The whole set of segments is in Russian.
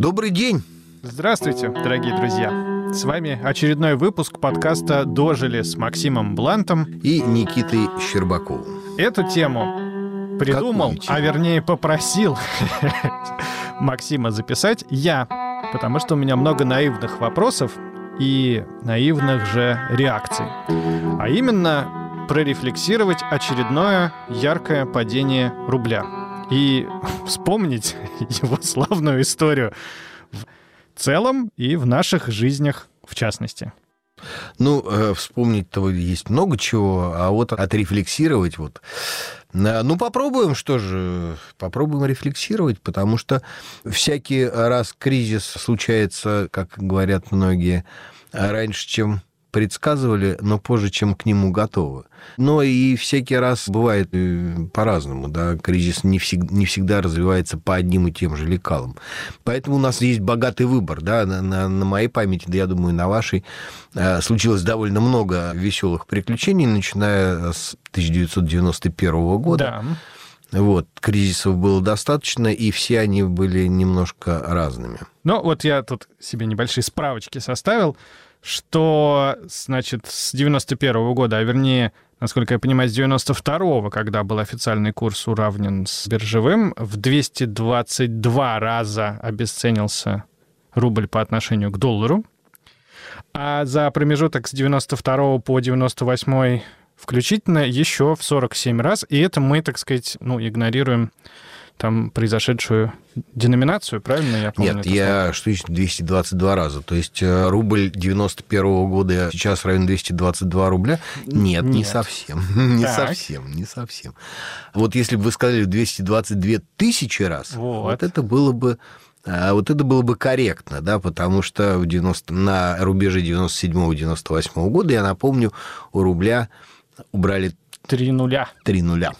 Добрый день! Здравствуйте, дорогие друзья! С вами очередной выпуск подкаста «Дожили» с Максимом Блантом и Никитой Щербаковым. Эту тему придумал, а вернее попросил Максима записать я, потому что у меня много наивных вопросов и наивных же реакций. А именно прорефлексировать очередное яркое падение рубля и вспомнить его славную историю в целом и в наших жизнях в частности. Вспомнить-то есть много чего, а вот отрефлексировать попробуем, попробуем рефлексировать, потому что всякий раз кризис случается, как говорят многие, раньше, чем предсказывали, но позже, чем к нему готовы. Но и всякий раз бывает по-разному, да, кризис не всегда развивается по одним и тем же лекалам. Поэтому у нас есть богатый выбор, да, на моей памяти, да, я думаю, на вашей, случилось довольно много веселых приключений, начиная с 1991 года. Да. Кризисов было достаточно, и все они были немножко разными. Я тут себе небольшие справочки составил, что, значит, с 91 года, а вернее, насколько я понимаю, с 92-го, когда был официальный курс уравнен с биржевым, в 222 раза обесценился рубль по отношению к доллару. А за промежуток с 92 по 98 включительно еще в 47 раз. И это мы, так сказать, игнорируем там произошедшую деноминацию, правильно я помню? Нет, что значит 222 раза? То есть рубль 91 года сейчас равен 222 рубля? Нет. Не совсем. Не совсем. Вот если бы вы сказали 222 тысячи раз, вот это было бы корректно, да, потому что на рубеже 97-98 года, я напомню, у рубля убрали 3 нуля. 3 нуля.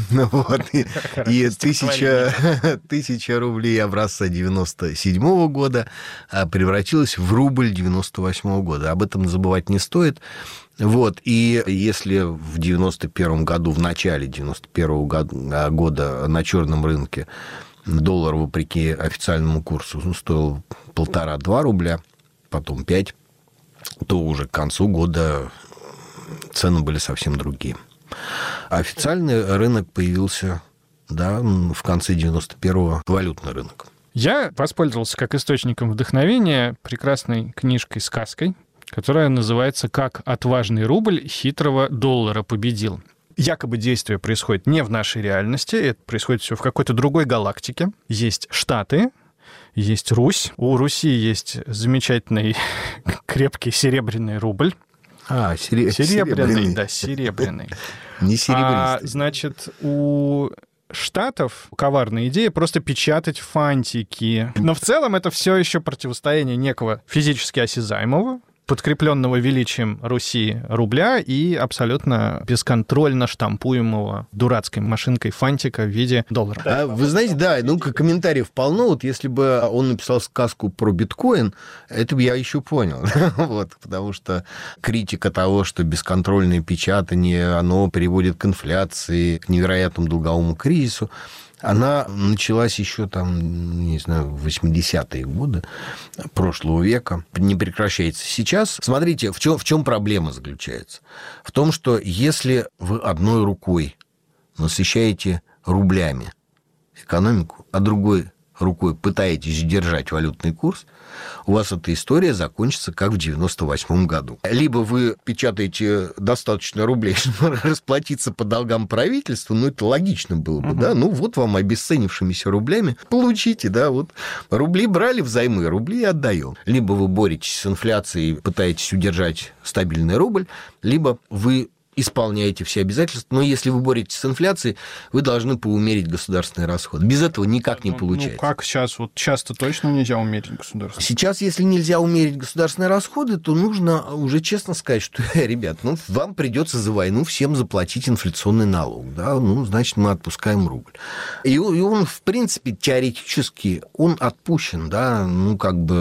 И 1000 рублей образца 97 года превратилась в рубль 98 года. Об этом забывать не стоит. И если в 91 году, в начале 91 года на черном рынке доллар, вопреки официальному курсу, стоил 1,5-2 рубля, потом 5, то уже к концу года цены были совсем другие. Официальный рынок появился, в конце 91-го, валютный рынок. Я воспользовался как источником вдохновения прекрасной книжкой-сказкой, которая называется «Как отважный рубль хитрого доллара победил». Якобы действие происходит не в нашей реальности, это происходит все в какой-то другой галактике. Есть Штаты, есть Русь. У Руси есть замечательный крепкий серебряный рубль. Серебряный, да, серебряный. Не серебристый. У Штатов коварная идея просто печатать фантики. Но в целом это все еще противостояние некого физически осязаемого, подкрепленного величием Руси рубля и абсолютно бесконтрольно штампуемого дурацкой машинкой фантика в виде доллара. Вы знаете, комментариев полно. Если бы он написал сказку про биткоин, это бы я еще понял. Потому что критика того, что бесконтрольное печатание, оно приводит к инфляции, к невероятному долговому кризису, она началась еще в 80-е годы прошлого века, не прекращается. Сейчас, смотрите, в чем проблема заключается? В том, что если вы одной рукой насыщаете рублями экономику, а другой рукой пытаетесь держать валютный курс, у вас эта история закончится, как в 98 году. Либо вы печатаете достаточно рублей, чтобы расплатиться по долгам правительства, это логично было бы, да, вам обесценившимися рублями получите, рубли брали взаймы, рубли отдаем. Либо вы боретесь с инфляцией, пытаетесь удержать стабильный рубль, либо вы исполняете все обязательства, но если вы боретесь с инфляцией, вы должны поумерить государственные расходы. Без этого никак не получается. Как сейчас? Часто точно нельзя умерить государственные. Сейчас, если нельзя умерить государственные расходы, то нужно уже честно сказать, что, ребят, вам придется за войну всем заплатить инфляционный налог, да, значит, мы отпускаем рубль. И он, в принципе, теоретически, он отпущен, да,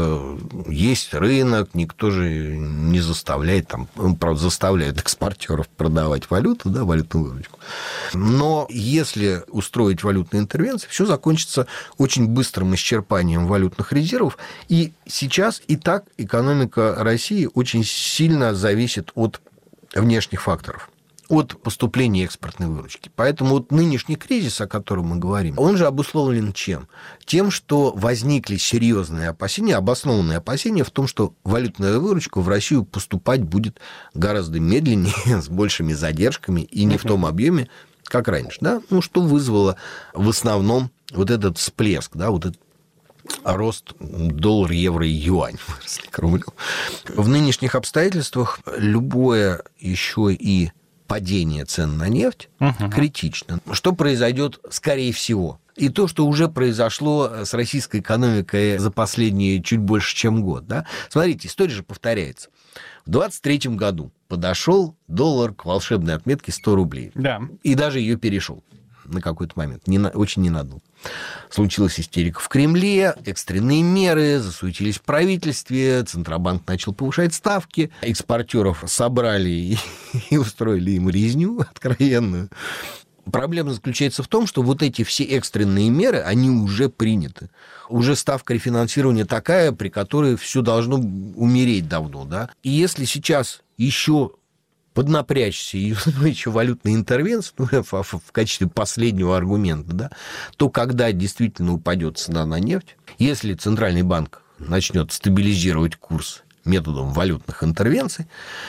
есть рынок, никто же не заставляет, правда, заставляют экспортеров продавать валюту, да, валютную выручку. Но если устроить валютные интервенции, все закончится очень быстрым исчерпанием валютных резервов. И сейчас и так экономика России очень сильно зависит от внешних факторов, от поступления экспортной выручки. Поэтому вот нынешний кризис, о котором мы говорим, он же обусловлен чем? Тем, что возникли серьезные опасения, обоснованные опасения в том, что валютная выручка в Россию поступать будет гораздо медленнее, с большими задержками и не в том объеме, как раньше. Да? Ну, что вызвало в основном вот этот всплеск, да, вот этот рост доллар, евро и юань к рублю. В нынешних обстоятельствах любое еще и падение цен на нефть критично. Что произойдет, скорее всего? И то, что уже произошло с российской экономикой за последние чуть больше, чем год. Да? Смотрите, история же повторяется. В 2023 году подошел доллар к волшебной отметке 100 рублей. Да. И даже ее перешел на какой-то момент. Очень ненадолго. Случилась истерика в Кремле, экстренные меры, засуетились в правительстве, Центробанк начал повышать ставки, экспортеров собрали и устроили им резню откровенную. Проблема заключается в том, что вот эти все экстренные меры, они уже приняты. Уже ставка рефинансирования такая, при которой все должно умереть давно. Да? И если сейчас еще поднапрячься и еще валютные интервенции, в качестве последнего аргумента, да, то когда действительно упадет цена на нефть, если Центральный банк начнет стабилизировать курс методом валютных интервенций,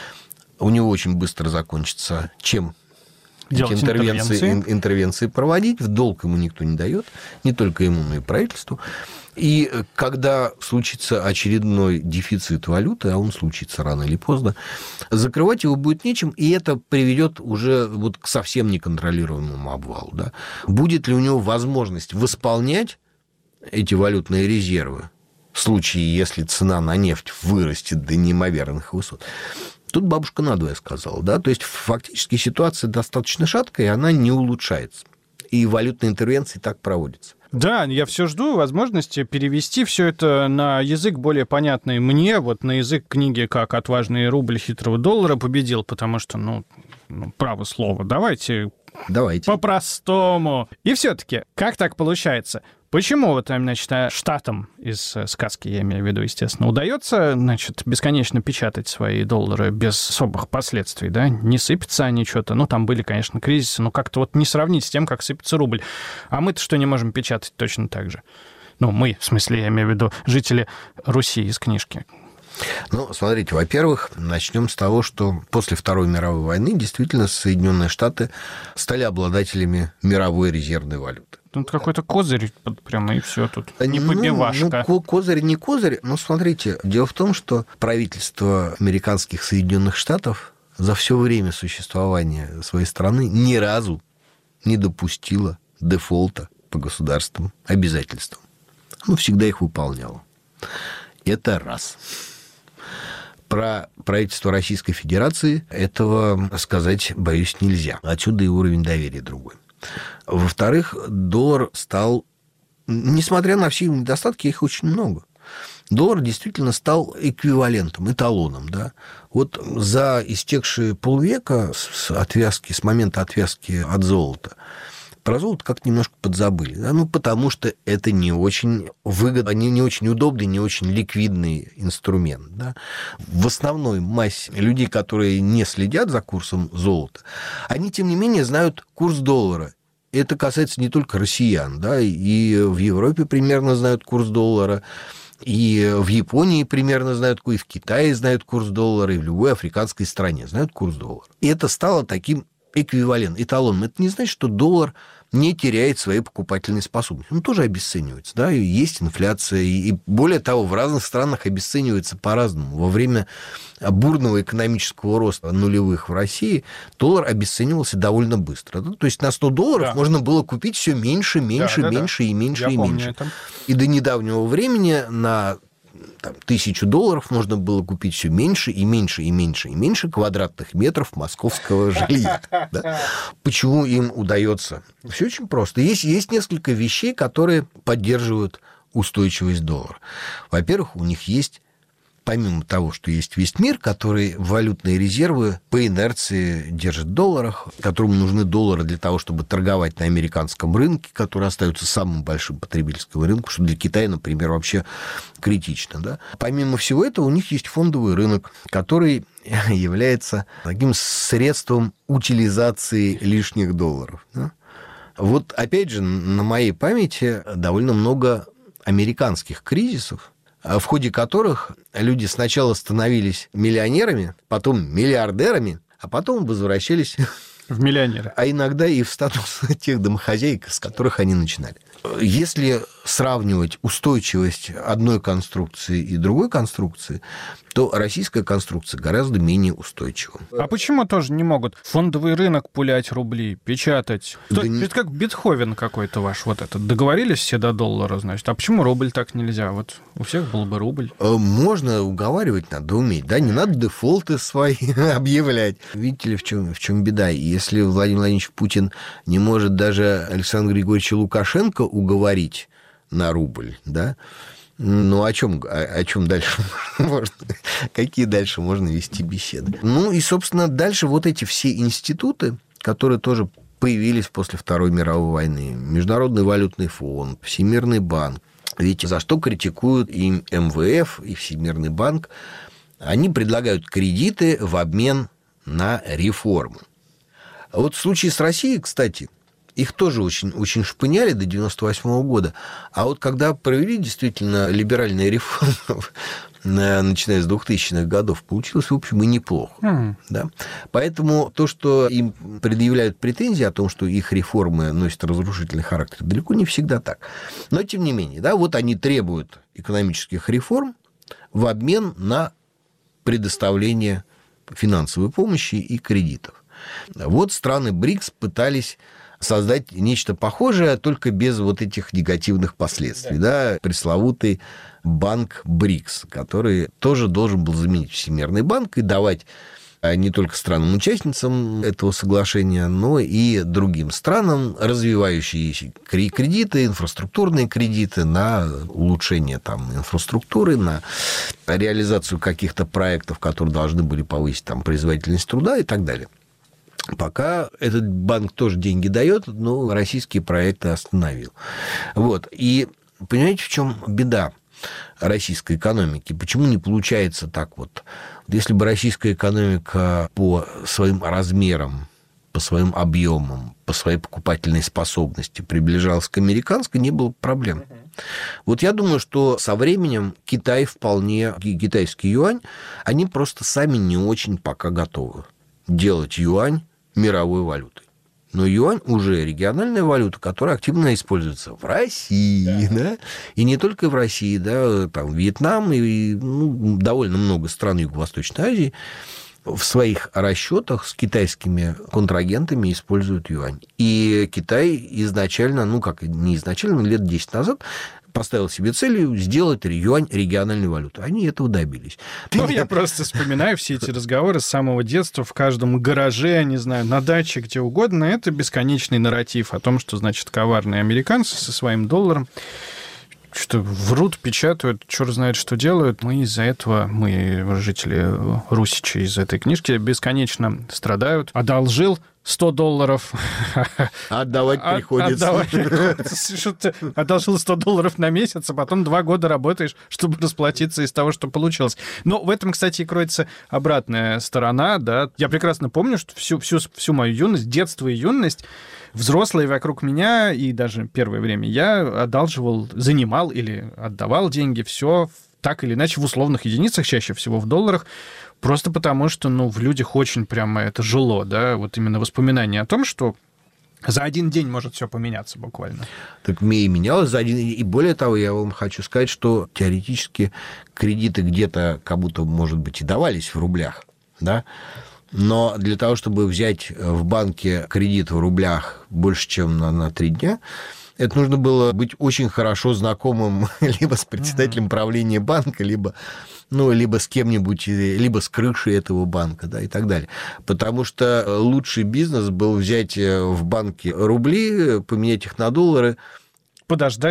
у него очень быстро закончится чем эти интервенции проводить, в долг ему никто не дает, не только ему, но и правительству. И когда случится очередной дефицит валюты, а он случится рано или поздно, закрывать его будет нечем, и это приведет уже вот к совсем неконтролируемому обвалу. Да? Будет ли у него возможность восполнять эти валютные резервы в случае, если цена на нефть вырастет до неимоверных высот? Тут бабушка надвое сказала, да, то есть фактически ситуация достаточно шаткая, и она не улучшается. И валютные интервенции так проводятся. Да, я все жду возможности перевести все это на язык более понятный мне, вот на язык книги «Как отважный рубль хитрого доллара победил», потому что, право слово, давайте по-простому. И все-таки, как так получается? Почему вот, значит, штатам из сказки, я имею в виду, естественно, удается, значит, бесконечно печатать свои доллары без особых последствий, да? Не сыпятся они что-то. Там были, конечно, кризисы, но как-то вот не сравнить с тем, как сыпется рубль. А мы-то что не можем печатать точно так же? Мы, в смысле, я имею в виду жители Руси из книжки. Смотрите, во-первых, начнем с того, что после Второй мировой войны действительно Соединенные Штаты стали обладателями мировой резервной валюты. Тут какой-то козырь прямо, и все тут. Не побивашка. Козырь не козырь. Смотрите, дело в том, что правительство американских Соединенных Штатов за все время существования своей страны ни разу не допустило дефолта по государственным обязательствам. Оно всегда их выполняло. Это раз. Про правительство Российской Федерации этого сказать, боюсь, нельзя. Отсюда и уровень доверия другой. Во-вторых, доллар стал, несмотря на все недостатки, их очень много, доллар действительно стал эквивалентом, эталоном. Да? Вот за истекшие полвека с момента отвязки от золота, про золото как-то немножко подзабыли. Да? Потому что это не очень выгодный, не очень удобный, не очень ликвидный инструмент. Да? В основной массе людей, которые не следят за курсом золота, они, тем не менее, знают курс доллара. Это касается не только россиян. Да? И в Европе примерно знают курс доллара, и в Японии примерно знают, и в Китае знают курс доллара, и в любой африканской стране знают курс доллара. И это стало таким эталоном. Это не значит, что доллар не теряет своей покупательной способности. Он тоже обесценивается. Да? И есть инфляция. И более того, в разных странах обесценивается по-разному. Во время бурного экономического роста нулевых в России доллар обесценивался довольно быстро. Да? То есть на $100 можно было купить все меньше и меньше. И до недавнего времени на $1000 можно было купить все меньше и меньше квадратных метров московского жилья. Да? Почему им удается? Все очень просто. Есть несколько вещей, которые поддерживают устойчивость доллара. Во-первых, у них есть помимо того, что есть весь мир, который валютные резервы по инерции держит в долларах, которому нужны доллары для того, чтобы торговать на американском рынке, который остается самым большим потребительским рынком, что для Китая, например, вообще критично. Да? Помимо всего этого, у них есть фондовый рынок, который является таким средством утилизации лишних долларов. Да? Вот, опять же, на моей памяти довольно много американских кризисов, в ходе которых люди сначала становились миллионерами, потом миллиардерами, а потом возвращались в миллионеры. А иногда и в статус тех домохозяек, с которых они начинали. Если сравнивать устойчивость одной конструкции и другой конструкции, то российская конструкция гораздо менее устойчива. А почему тоже не могут фондовый рынок пулять рубли, печатать? Да это как Бетховен какой-то ваш вот этот. Договорились все до доллара, значит. А почему рубль так нельзя? Вот у всех был бы рубль. Можно уговаривать, надо уметь. Да, не надо дефолты свои объявлять. Видите ли, в чем беда? Если Владимир Владимирович Путин не может даже Александра Григорьевича Лукашенко уговорить на рубль, да, ну, о чем дальше можно? Какие дальше можно вести беседы? Ну, и, собственно, дальше вот эти все институты, которые тоже появились после Второй мировой войны. Международный валютный фонд, Всемирный банк. Видите, за что критикуют и МВФ, и Всемирный банк? Они предлагают кредиты в обмен на реформы. А вот в случае с Россией, кстати, их тоже очень, очень шпыняли до 1998 года. А вот когда провели действительно либеральные реформы, начиная с 2000-х годов, получилось, в общем, и неплохо. Да? Поэтому то, что им предъявляют претензии о том, что их реформы носят разрушительный характер, далеко не всегда так. Но, тем не менее, да, вот они требуют экономических реформ в обмен на предоставление финансовой помощи и кредитов. Вот страны БРИКС пытались создать нечто похожее, только без вот этих негативных последствий. Да. Пресловутый банк БРИКС, который тоже должен был заменить Всемирный банк и давать не только странам-участницам этого соглашения, но и другим странам развивающиеся кредиты, инфраструктурные кредиты на улучшение там, инфраструктуры, на реализацию каких-то проектов, которые должны были повысить там, производительность труда и так далее. Пока этот банк тоже деньги дает, но российские проекты остановил. Вот. И понимаете, в чем беда российской экономики? Почему не получается так вот? Если бы российская экономика по своим размерам, по своим объемам, по своей покупательной способности приближалась к американской, не было бы проблем. Вот я думаю, что со временем Китай вполне, китайский юань, они просто сами не очень пока готовы делать юань мировой валютой. Но юань уже региональная валюта, которая активно используется в России, да? И не только в России, да, там Вьетнам и довольно много стран Юго-Восточной Азии в своих расчетах с китайскими контрагентами используют юань. И Китай изначально, не изначально, но лет 10 назад поставил себе целью сделать юань региональной валютой. Они этого добились. Я просто вспоминаю все эти разговоры с самого детства в каждом гараже, не знаю, на даче, где угодно. Это бесконечный нарратив о том, что, значит, коварные американцы со своим долларом что врут, печатают, черт знает, что делают. Мы из-за этого, жители Русичи, из этой книжки бесконечно страдают. Одолжил $100. Отдавать приходится. Одолжил $100 на месяц, а потом 2 года работаешь, чтобы расплатиться из того, что получилось. Но в этом, кстати, кроется обратная сторона. Да? Я прекрасно помню, что всю мою юность, детство и юность, взрослые вокруг меня, и даже первое время я одалживал, занимал или отдавал деньги, все так или иначе в условных единицах, чаще всего в долларах, просто потому что, в людях очень прямо это жило, да, вот именно воспоминание о том, что за один день может все поменяться буквально. Так и менялось за один день. И более того, я вам хочу сказать, что теоретически кредиты где-то как будто, может быть, и давались в рублях, да, но для того, чтобы взять в банке кредит в рублях больше, чем на 3 дня, это нужно было быть очень хорошо знакомым либо с председателем правления банка, либо с кем-нибудь, либо с крышей этого банка, да, и так далее. Потому что лучший бизнес был взять в банке рубли, поменять их на доллары. Подождать.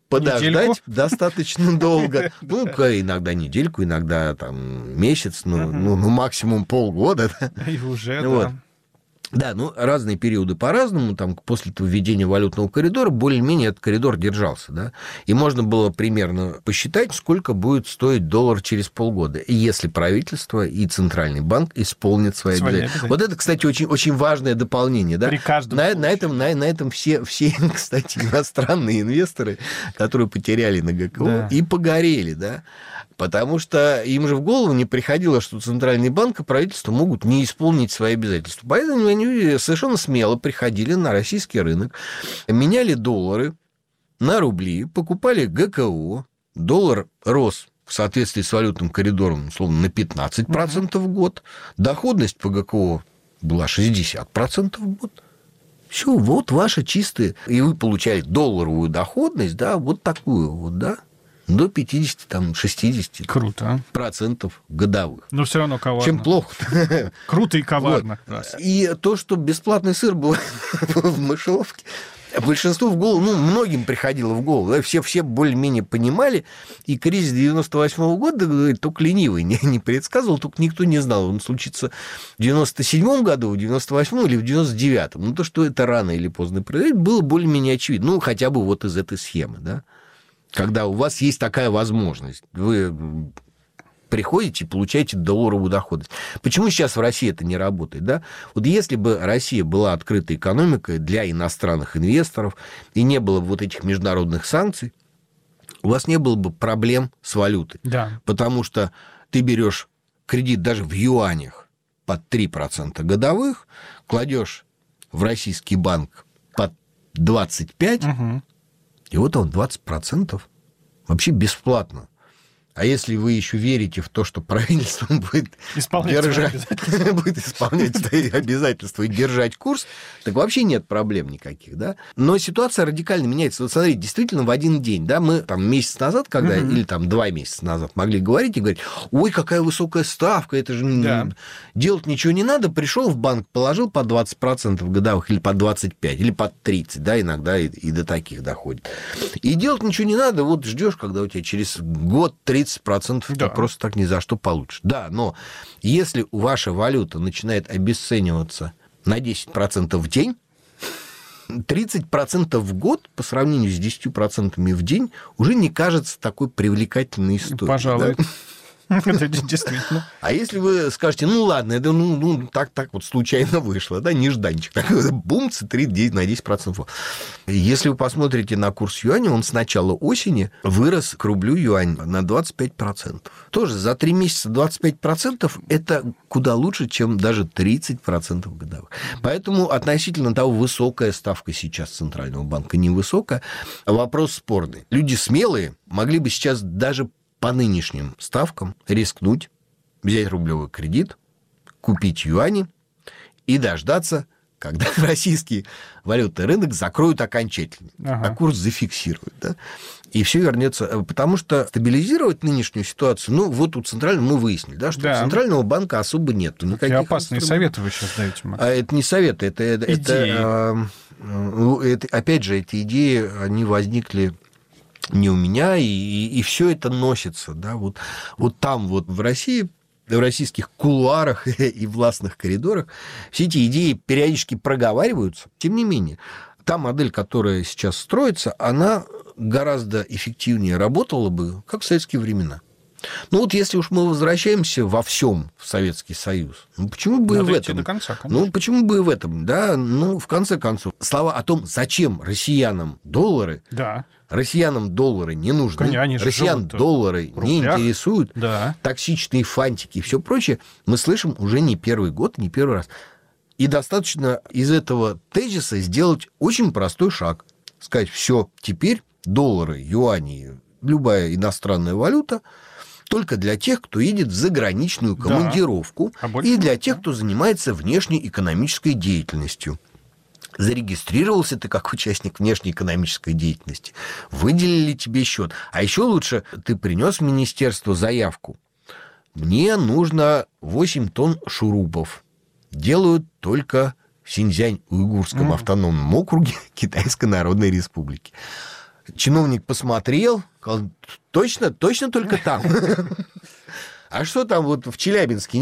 подождать недельку. достаточно долго. Ну, иногда недельку, иногда там месяц, ну, максимум полгода. И уже, Вот. да. Да, ну, разные периоды по-разному. Там, после введения валютного коридора более-менее этот коридор держался, да. И можно было примерно посчитать, сколько будет стоить доллар через полгода, если правительство и Центральный банк исполнят свои обязательства. Вот это, кстати, очень, очень важное дополнение, да. При каждом на этом все, кстати, иностранные инвесторы, которые потеряли на ГКО, и погорели, да. Потому что им же в голову не приходило, что Центральный банк и правительство могут не исполнить свои обязательства. Поэтому они совершенно смело приходили на российский рынок, меняли доллары на рубли, покупали ГКО, доллар рос в соответствии с валютным коридором, условно, на 15% в год, доходность по ГКО была 60% в год. Все, вот ваши чистые. И вы получали долларовую доходность, да, вот такую вот, да, до 50-60% Круто. процентов годовых. Но все равно коварно. Чем плохо. Круто и коварно. Вот. И то, что бесплатный сыр был в мышеловке, большинству в голову, ну, многим приходило в голову. Да, все более-менее понимали. И кризис 98 года, только ленивый не предсказывал, только никто не знал, он случится в 97 году, в 98 или в 99. Ну, то, что это рано или поздно произойдет, было более-менее очевидно. Ну, хотя бы вот из этой схемы, да. Когда у вас есть такая возможность, вы приходите и получаете долларовую доходность. Почему сейчас в России это не работает? Да? Вот если бы Россия была открытой экономикой для иностранных инвесторов и не было бы вот этих международных санкций, у вас не было бы проблем с валютой. Да. Потому что ты берешь кредит даже в юанях под 3% годовых, кладешь в российский банк под 25%, и вот он 20% вообще бесплатно. А если вы еще верите в то, что правительство будет исполнять свои обязательства и держать курс, так вообще нет проблем никаких, да? Но ситуация радикально меняется. Вот смотрите, действительно, в один день, да, мы там месяц назад, когда, или там 2 месяца назад могли говорить и говорить, ой, какая высокая ставка, это же делать ничего не надо, пришел в банк, положил по 20% годовых, или по 25%, или по 30%, да, иногда и до таких доходит. И делать ничего не надо, вот ждешь, когда у тебя через год 30% ты просто так ни за что получишь. Да, но если ваша валюта начинает обесцениваться на 10% в день, 30% в год по сравнению с 10% в день уже не кажется такой привлекательной историей. Пожалуй. Да? Это действительно. А если вы скажете, ну ладно, это так вот случайно вышло, да, нежданчик, такой бумц, 3 на 10%. Если вы посмотрите на курс юаня, он с начала осени вырос к рублю юань на 25%. Тоже за 3 месяца 25% это куда лучше, чем даже 30% годовых. Поэтому относительно того, высокая ставка сейчас Центрального банка, невысокая, вопрос спорный. Люди смелые могли бы сейчас даже по нынешним ставкам рискнуть, взять рублевый кредит, купить юани и дождаться, когда российский валютный рынок закроют окончательно, а курс зафиксируют. Да? И все вернется. Потому что стабилизировать нынешнюю ситуацию, ну, вот у Центрального мы выяснили, да, что у Центрального банка особо нет. Какие опасные советы вы сейчас даете, Макс? А это не советы, это опять же, эти идеи, они возникли не у меня, и все это носится, да, вот там вот в России, в российских кулуарах и властных коридорах все эти идеи периодически проговариваются. Тем не менее, та модель, которая сейчас строится, она гораздо эффективнее работала бы, как в советские времена. Ну вот если уж мы возвращаемся во всем в Советский Союз, ну почему бы и в этом? До конца, конечно. Ну почему бы и в этом, да? Ну в конце концов, слова о том, зачем россиянам доллары, россиянам доллары не нужны, россиян доллары не интересуют, токсичные фантики и все прочее, мы слышим уже не первый год, не первый раз. И достаточно из этого тезиса сделать очень простой шаг. Сказать, все, теперь доллары, юани, любая иностранная валюта только для тех, кто едет в заграничную командировку, и для тех, кто занимается внешней экономической деятельностью. Зарегистрировался ты как участник внешнеэкономической деятельности, выделили тебе счет. А еще лучше, ты принес в министерство заявку. Мне нужно 8 тонн шурупов. Делают только в Синьцзянь-Уйгурском автономном округе Китайской Народной Республики. Чиновник посмотрел, сказал, точно только там. А что там вот в Челябинске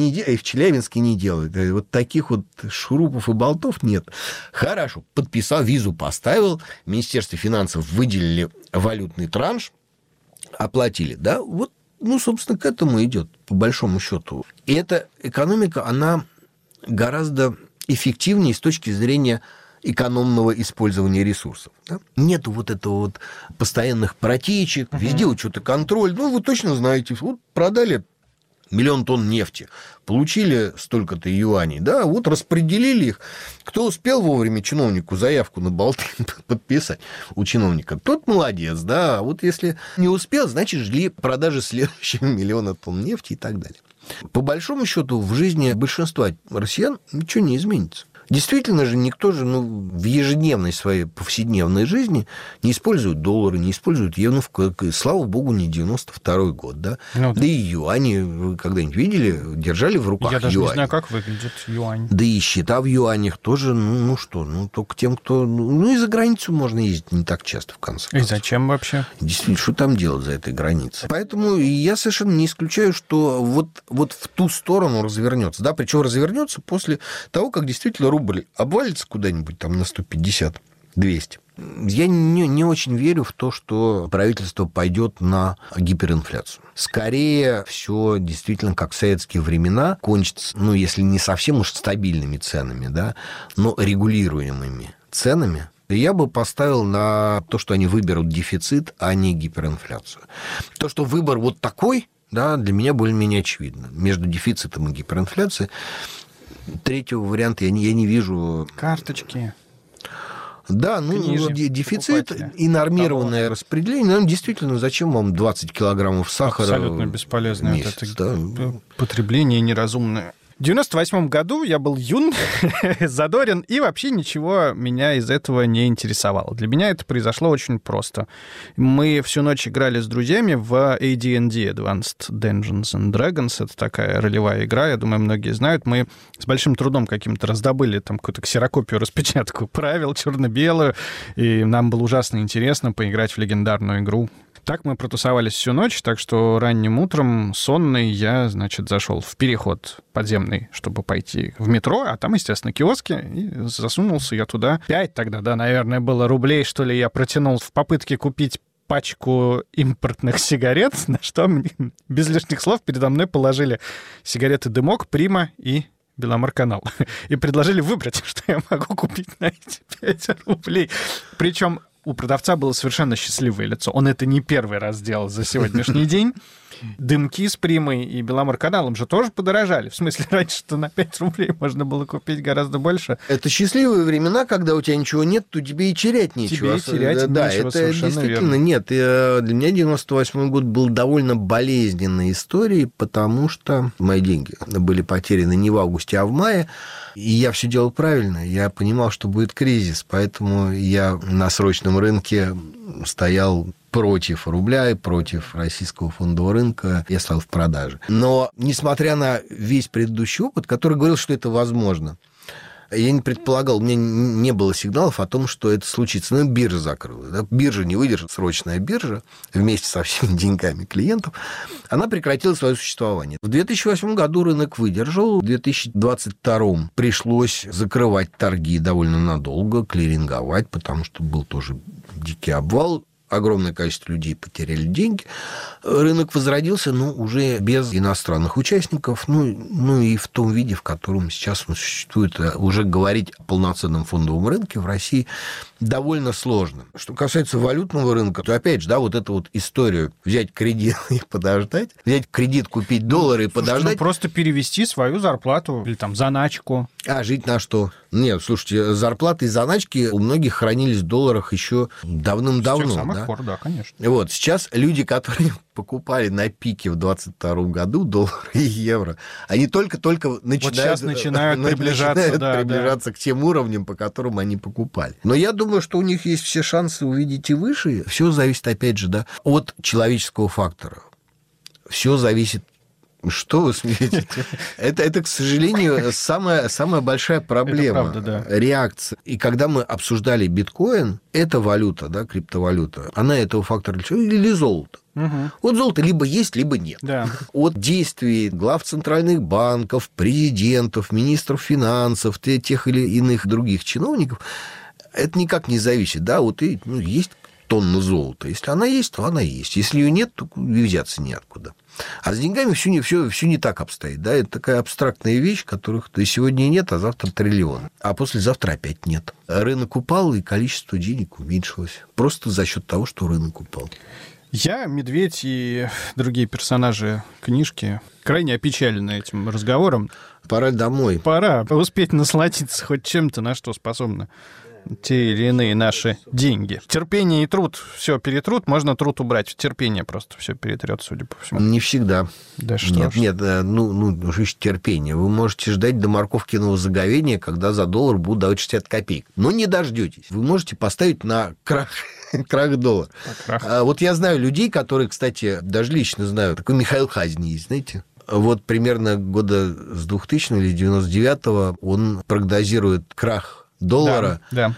не делают? Вот таких вот шурупов и болтов нет. Хорошо, подписал, визу поставил, Министерство финансов выделили валютный транш, оплатили, да, вот, ну, собственно, к этому идет, по большому счету. И эта экономика, она гораздо эффективнее с точки зрения экономного использования ресурсов. Да? Нету вот этого вот постоянных протечек, везде вот что-то контроль. Ну, вы точно знаете, вот продали 1 миллион тонн нефти, получили столько-то юаней, да, вот распределили их. Кто успел вовремя чиновнику заявку на болты подписать у чиновника, тот молодец, да, а вот если не успел, значит, жгли продажи следующего 1 миллиона тонн нефти и так далее. По большому счету, в жизни большинства россиян ничего не изменится. Действительно же, никто же в ежедневной своей повседневной жизни не использует доллары, не использует евро. Слава богу, не 92-й год, да? Ну, да и юани, вы когда-нибудь видели, держали в руках юани. Я даже не знаю, как выглядит юань. Да и счета в юанях тоже, только тем, кто... и за границу можно ездить не так часто, в конце концов. И зачем вообще? Действительно, что там делать за этой границей? Поэтому я совершенно не исключаю, что вот в ту сторону развернется, да, причем развернется после того, как действительно рубль обвалится куда-нибудь там на 150, 200. Я не очень верю в то, что правительство пойдет на гиперинфляцию. Скорее, все действительно, как в советские времена, кончится, если не совсем уж стабильными ценами, да, но регулируемыми ценами. Я бы поставил на то, что они выберут дефицит, а не гиперинфляцию. То, что выбор вот такой, да, для меня более-менее очевидно. Между дефицитом и гиперинфляцией третьего варианта я не вижу. Карточки. Да, дефицит и нормированное распределение. Действительно, зачем вам 20 килограммов сахара? Абсолютно бесполезное месяц, вот это потребление неразумное. В 98 году я был юн, задорен, и вообще ничего меня из этого не интересовало. Для меня это произошло очень просто. Мы всю ночь играли с друзьями в AD&D, Advanced Dungeons and Dragons. Это такая ролевая игра, я думаю, многие знают. Мы с большим трудом каким-то раздобыли там какую-то ксерокопию, распечатку правил черно-белую, и нам было ужасно интересно поиграть в легендарную игру. Так мы протусовались всю ночь, так что ранним утром, сонный, я, зашел в переход подземный, чтобы пойти в метро, а там, естественно, киоски, и засунулся я туда. 5 тогда, да, наверное, было рублей, что ли, я протянул в попытке купить пачку импортных сигарет, на что мне, без лишних слов, передо мной положили сигареты «Дымок», «Прима» и «Беломорканал». И предложили выбрать, что я могу купить на эти 5 рублей. Причем у продавца было совершенно счастливое лицо. Он это не первый раз делал за сегодняшний день. Дымки с Примой и Беломорканалом же тоже подорожали. В смысле, раньше-то на 5 рублей можно было купить гораздо больше. Это счастливые времена, когда у тебя ничего нет, то тебе и терять нечего. Тебе и терять да, нечего, это действительно верно. Нет. Для меня 98 год был довольно болезненной историей, потому что мои деньги были потеряны не в августе, а в мае. И я все делал правильно. Я понимал, что будет кризис, поэтому я на срочном рынке стоял против рубля и против российского фондового рынка. Я стал в продаже. Но, несмотря на весь предыдущий опыт, который говорил, что это возможно, я не предполагал, у меня не было сигналов о том, что это случится. Но биржа закрылась. Да? Биржа не выдержит, срочная биржа, вместе со всеми деньгами клиентов, она прекратила свое существование. В 2008 году рынок выдержал, в 2022 пришлось закрывать торги довольно надолго, клиринговать, потому что был тоже дикий обвал. Огромное количество людей потеряли деньги. Рынок возродился, но уже без иностранных участников, и в том виде, в котором сейчас он существует. Уже говорить о полноценном фондовом рынке в России довольно сложно. Что касается валютного рынка, то, опять же, да, вот эту вот историю взять кредит и подождать, взять кредит, купить доллары и подождать. Просто перевести свою зарплату или там заначку. А жить на что? Нет, слушайте, зарплаты и заначки у многих хранились в долларах еще давным-давно. С тех самых пор, да, конечно. Вот, сейчас люди, которые покупали на пике в 2022 году доллары и евро, они только-только начинают приближаться к тем уровням, по которым они покупали. Но я думаю, что у них есть все шансы увидеть и выше. Все зависит, опять же, да, от человеческого фактора. Все зависит Что вы смеетесь? Это, к сожалению, самая большая проблема. Это правда, да. Реакция. И когда мы обсуждали биткоин, эта валюта, да, криптовалюта, она этого фактора или золото. Угу. Вот золото либо есть, либо нет. Да. От действий глав центральных банков, президентов, министров финансов, тех или иных других чиновников, это никак не зависит. Да, вот есть тонна золота. Если она есть, то она есть. Если ее нет, то взяться неоткуда. А с деньгами все не так обстоит. Да? Это такая абстрактная вещь, которых то сегодня нет, а завтра триллион. А послезавтра опять нет. Рынок упал, и количество денег уменьшилось. Просто за счет того, что рынок упал. Я, Медведь и другие персонажи книжки крайне опечалены этим разговором. Пора домой. Пора успеть насладиться хоть чем-то, на что способны те или иные наши деньги. Терпение и труд все перетрут. Можно труд убрать. Терпение просто все перетрет, судя по всему. Не всегда. Да что ж. Нет, жизнь терпения. Вы можете ждать до морковкиного заговения, когда за $1 будут давать 60 копеек. Но не дождетесь. Вы можете поставить на крах доллара. Вот я знаю людей, которые, кстати, даже лично знаю, такой Михаил Хазин есть, знаете? Вот примерно года с 2000 или 99-го он прогнозирует крах доллара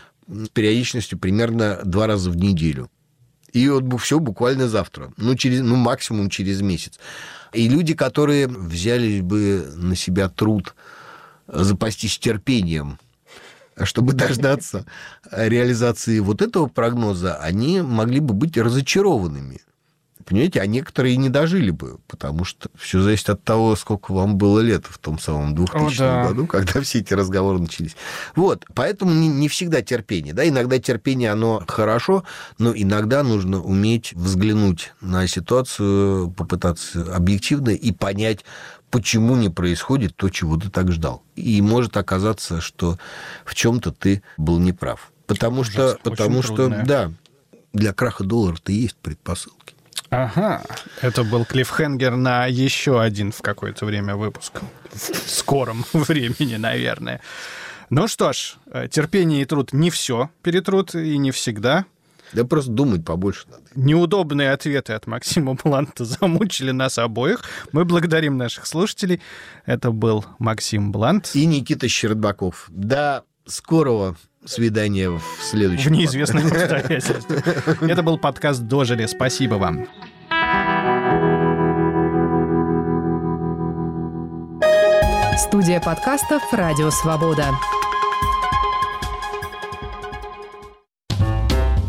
с периодичностью примерно 2 раза в неделю. И вот все буквально завтра. Максимум через месяц. И люди, которые взяли бы на себя труд запастись терпением, чтобы дождаться реализации вот этого прогноза, они могли бы быть разочарованными. Понимаете, а некоторые и не дожили бы, потому что все зависит от того, сколько вам было лет в том самом 2000 году, когда все эти разговоры начались. Вот, поэтому не всегда терпение. Да? Иногда терпение, оно хорошо, но иногда нужно уметь взглянуть на ситуацию, попытаться объективно и понять, почему не происходит то, чего ты так ждал. И может оказаться, что в чем-то ты был неправ. Потому что да, для краха доллара-то есть предпосылки. Ага, это был клиффхенгер на еще один в какое-то время выпуск. В скором времени, наверное. Ну что ж, терпение и труд не все перетрут, и не всегда. Да просто думать побольше надо. Неудобные ответы от Максима Бланта замучили нас обоих. Мы благодарим наших слушателей. Это был Максим Блант. И Никита Щербаков. До скорого свидания в следующем. В неизвестных обстоятельствах. Это был подкаст «Дожили». Спасибо вам. Студия подкастов «Радио Свобода».